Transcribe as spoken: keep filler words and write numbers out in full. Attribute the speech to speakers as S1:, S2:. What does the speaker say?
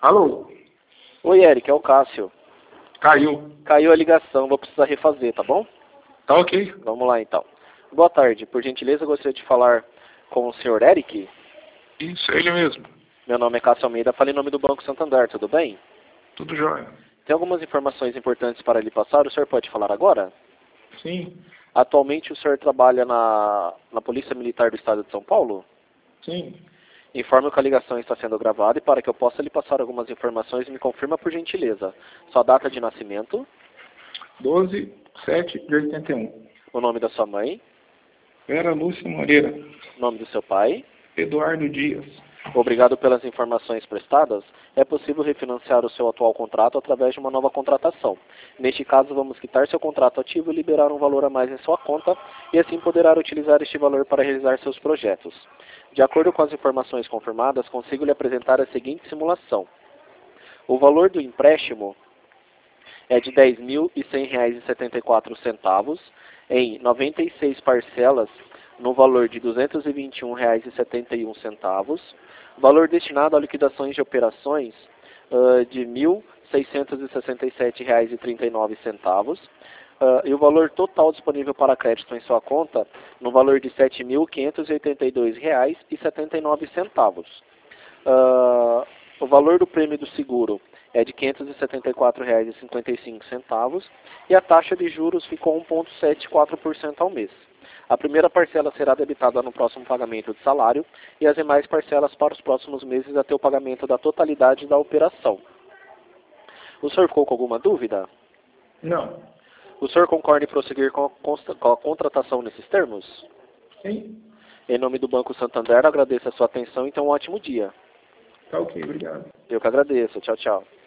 S1: Alô?
S2: Oi, Eric, é o Cássio.
S1: Caiu.
S2: Caiu a ligação, vou precisar refazer, tá bom?
S1: Tá ok.
S2: Vamos lá, então. Boa tarde. Por gentileza, eu gostaria de falar com o senhor Eric.
S1: Isso, é ele mesmo.
S2: Meu nome é Cássio Almeida, falo em nome do Banco Santander, tudo bem?
S1: Tudo jóia.
S2: Tem algumas informações importantes para lhe passar, o senhor pode falar agora?
S1: Sim,
S2: Atualmente o senhor trabalha na, na Polícia Militar do Estado de São Paulo?
S1: sim.
S2: Informe que a ligação está sendo gravada e para que eu possa lhe passar algumas informações, me confirma por gentileza. Sua data de nascimento,
S1: doze de setembro de oitenta e um.
S2: o nome da sua mãe,
S1: Vera Lúcia Moreira.
S2: o nome do seu pai.
S1: Eduardo Dias.
S2: Obrigado pelas informações prestadas. É possível refinanciar o seu atual contrato através de uma nova contratação. Neste caso, vamos quitar seu contrato ativo e liberar um valor a mais em sua conta e assim poderá utilizar este valor para realizar seus projetos. De acordo com as informações confirmadas, consigo lhe apresentar a seguinte simulação. O valor do empréstimo é de dez mil e cem reais e setenta e quatro centavos em noventa e seis parcelas no valor de duzentos e vinte e um reais e setenta e um centavos, valor destinado a liquidações de operações uh, de mil seiscentos e sessenta e sete reais e trinta e nove centavos, uh, e o valor total disponível para crédito em sua conta no valor de sete mil quinhentos e oitenta e dois reais e setenta e nove centavos. Uh, o valor do prêmio do seguro é de quinhentos e setenta e quatro reais e cinquenta e cinco centavos e a taxa de juros ficou um vírgula setenta e quatro por cento ao mês. A primeira parcela será debitada no próximo pagamento de salário e as demais parcelas para os próximos meses até o pagamento da totalidade da operação. O senhor ficou com alguma dúvida?
S1: Não.
S2: O senhor concorda em prosseguir com a, consta, com a contratação nesses termos?
S1: Sim.
S2: Em nome do Banco Santander, agradeço a sua atenção e tenha um ótimo dia.
S1: Tá ok, obrigado.
S2: Eu que agradeço. Tchau, tchau.